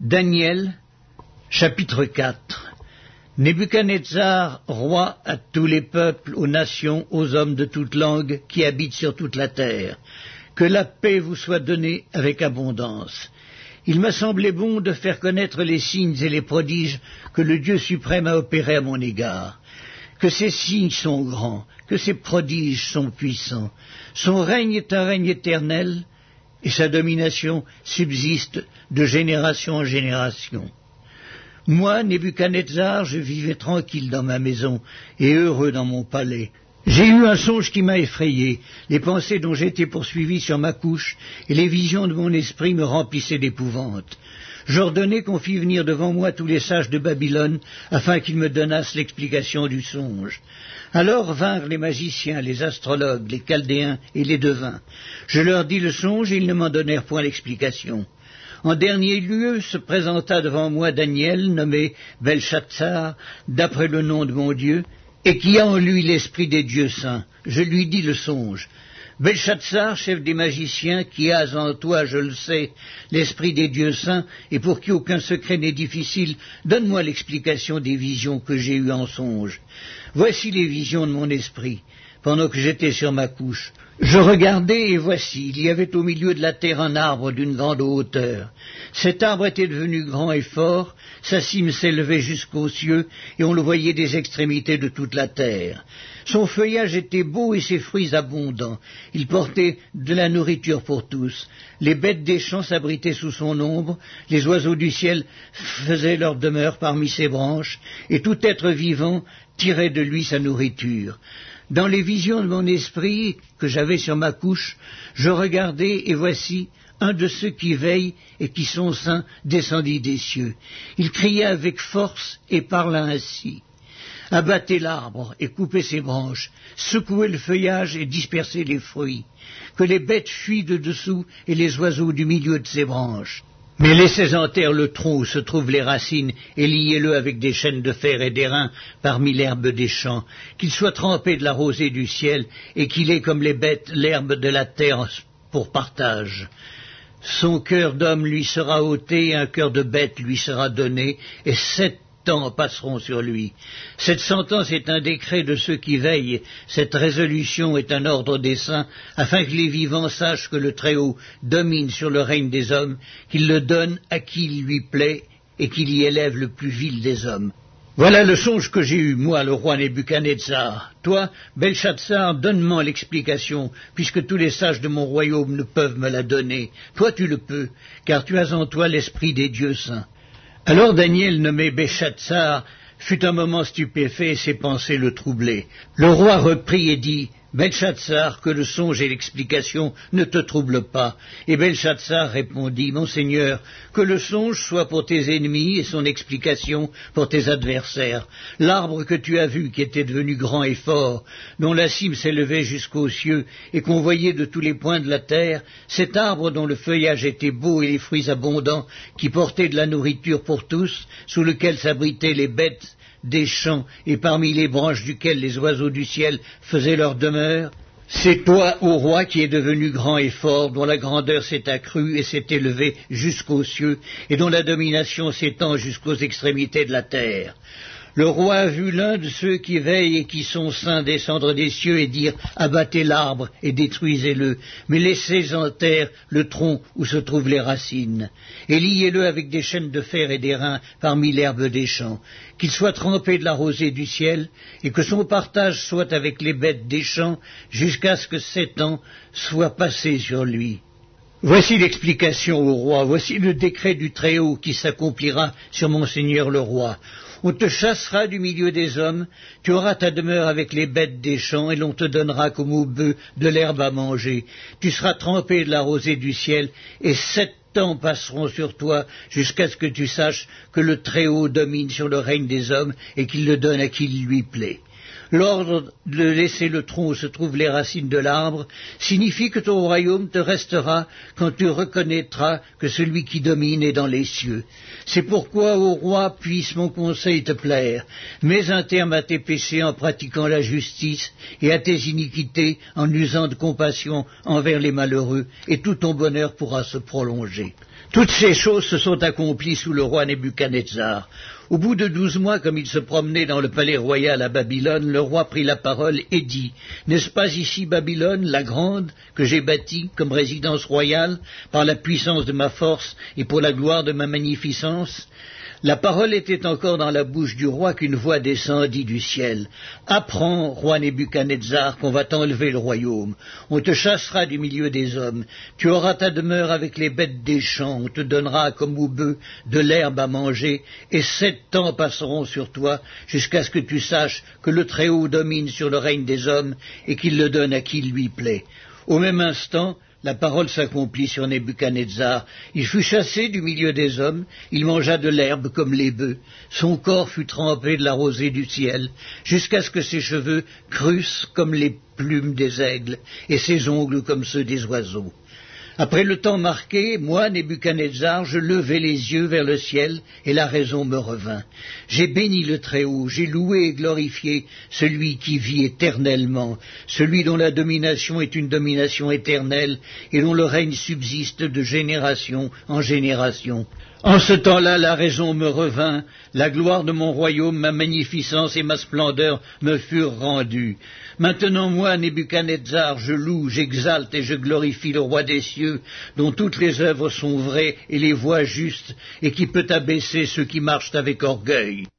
Daniel, chapitre 4. Nebuchadnezzar, roi à tous les peuples, aux nations, aux hommes de toute langue qui habitent sur toute la terre. Que la paix vous soit donnée avec abondance. Il m'a semblé bon de faire connaître les signes et les prodiges que le Dieu suprême a opérés à mon égard. Que ces signes sont grands, que ces prodiges sont puissants. Son règne est un règne éternel, et sa domination subsiste de génération en génération. Moi, Nebuchadnezzar, je vivais tranquille dans ma maison et heureux dans mon palais. J'ai eu un songe qui m'a effrayé, les pensées dont j'étais poursuivi sur ma couche et les visions de mon esprit me remplissaient d'épouvante. J'ordonnai qu'on fît venir devant moi tous les sages de Babylone afin qu'ils me donnassent l'explication du songe. Alors vinrent les magiciens, les astrologues, les chaldéens et les devins. Je leur dis le songe et ils ne m'en donnèrent point l'explication. En dernier lieu se présenta devant moi Daniel, nommé Belchatsar, d'après le nom de mon Dieu, et qui a en lui l'esprit des dieux saints. Je lui dis le songe. Belchatsar, chef des magiciens, qui as en toi, je le sais, l'esprit des dieux saints, et pour qui aucun secret n'est difficile, donne-moi l'explication des visions que j'ai eues en songe. Voici les visions de mon esprit, pendant que j'étais sur ma couche. Je regardai, et voici, il y avait au milieu de la terre un arbre d'une grande hauteur. Cet arbre était devenu grand et fort, sa cime s'élevait jusqu'aux cieux, et on le voyait des extrémités de toute la terre. Son feuillage était beau et ses fruits abondants. Il portait de la nourriture pour tous. Les bêtes des champs s'abritaient sous son ombre, les oiseaux du ciel faisaient leur demeure parmi ses branches, et tout être vivant tirait de lui sa nourriture. Dans les visions de mon esprit que j'avais sur ma couche, je regardai, et voici, un de ceux qui veillent et qui sont saints descendit des cieux. Il cria avec force et parla ainsi. Abattez l'arbre et coupez ses branches, secouez le feuillage et dispersez les fruits, que les bêtes fuient de dessous et les oiseaux du milieu de ses branches. Mais laissez en terre le tronc où se trouvent les racines et liez-le avec des chaînes de fer et d'airain parmi l'herbe des champs, qu'il soit trempé de la rosée du ciel et qu'il ait comme les bêtes l'herbe de la terre pour partage. Son cœur d'homme lui sera ôté et un cœur de bête lui sera donné, et 7 ans passeront sur lui. Cette sentence est un décret de ceux qui veillent, cette résolution est un ordre des saints, afin que les vivants sachent que le Très-Haut domine sur le règne des hommes, qu'il le donne à qui il lui plaît, et qu'il y élève le plus vil des hommes. Voilà le songe que j'ai eu, moi, le roi Nebuchadnezzar. Toi, Belchatsar, donne-moi l'explication, puisque tous les sages de mon royaume ne peuvent me la donner. Toi, tu le peux, car tu as en toi l'esprit des dieux saints. Alors Daniel, nommé Belchatsar, fut un moment stupéfait et ses pensées le troublaient. Le roi reprit et dit, Belchatsar, que le songe et l'explication ne te troublent pas. Et Belchatsar répondit, Mon Seigneur, que le songe soit pour tes ennemis et son explication pour tes adversaires. L'arbre que tu as vu, qui était devenu grand et fort, dont la cime s'élevait jusqu'aux cieux et qu'on voyait de tous les points de la terre, cet arbre dont le feuillage était beau et les fruits abondants, qui portait de la nourriture pour tous, sous lequel s'abritaient les bêtes des champs et parmi les branches duquel les oiseaux du ciel faisaient leur demeure, c'est toi, ô roi, qui es devenu grand et fort, dont la grandeur s'est accrue et s'est élevée jusqu'aux cieux, et dont la domination s'étend jusqu'aux extrémités de la terre. Le roi a vu l'un de ceux qui veillent et qui sont saints descendre des cieux et dire « Abattez l'arbre et détruisez-le, mais laissez en terre le tronc où se trouvent les racines, et liez-le avec des chaînes de fer et d'airain parmi l'herbe des champs, qu'il soit trempé de la rosée du ciel, et que son partage soit avec les bêtes des champs, jusqu'à ce que 7 ans soient passés sur lui. » Voici l'explication au roi, voici le décret du Très-Haut qui s'accomplira sur mon seigneur le roi. On te chassera du milieu des hommes, tu auras ta demeure avec les bêtes des champs, et l'on te donnera comme aux bœufs de l'herbe à manger. Tu seras trempé de la rosée du ciel, et 7 ans passeront sur toi, jusqu'à ce que tu saches que le Très-Haut domine sur le règne des hommes, et qu'il le donne à qui il lui plaît. L'ordre de laisser le tronc où se trouvent les racines de l'arbre signifie que ton royaume te restera quand tu reconnaîtras que celui qui domine est dans les cieux. C'est pourquoi, ô roi, puisse mon conseil te plaire. Mets un terme à tes péchés en pratiquant la justice et à tes iniquités en usant de compassion envers les malheureux, et tout ton bonheur pourra se prolonger. Toutes ces choses se sont accomplies sous le roi Nebuchadnezzar. Au bout de 12 mois, comme il se promenait dans le palais royal à Babylone, le roi prit la parole et dit « N'est-ce pas ici Babylone, la grande, que j'ai bâtie comme résidence royale par la puissance de ma force et pour la gloire de ma magnificence ?» La parole était encore dans la bouche du roi qu'une voix descendit du ciel. « Apprends, roi Nebuchadnezzar, qu'on va t'enlever le royaume. On te chassera du milieu des hommes. Tu auras ta demeure avec les bêtes des champs. On te donnera, comme aux bœufs, de l'herbe à manger. Et 7 ans passeront sur toi, jusqu'à ce que tu saches que le Très-Haut domine sur le règne des hommes et qu'il le donne à qui lui plaît. » Au même instant, la parole s'accomplit sur Nebuchadnezzar. Il fut chassé du milieu des hommes, il mangea de l'herbe comme les bœufs, son corps fut trempé de la rosée du ciel, jusqu'à ce que ses cheveux crussent comme les plumes des aigles, et ses ongles comme ceux des oiseaux. Après le temps marqué, moi, Nebuchadnezzar, je levai les yeux vers le ciel, et la raison me revint. J'ai béni le Très-Haut, j'ai loué et glorifié celui qui vit éternellement, celui dont la domination est une domination éternelle, et dont le règne subsiste de génération en génération. En ce temps-là, la raison me revint, la gloire de mon royaume, ma magnificence et ma splendeur me furent rendues. Maintenant, moi, Nebuchadnezzar, je loue, j'exalte et je glorifie le roi des cieux, dont toutes les œuvres sont vraies et les voies justes, et qui peut abaisser ceux qui marchent avec orgueil.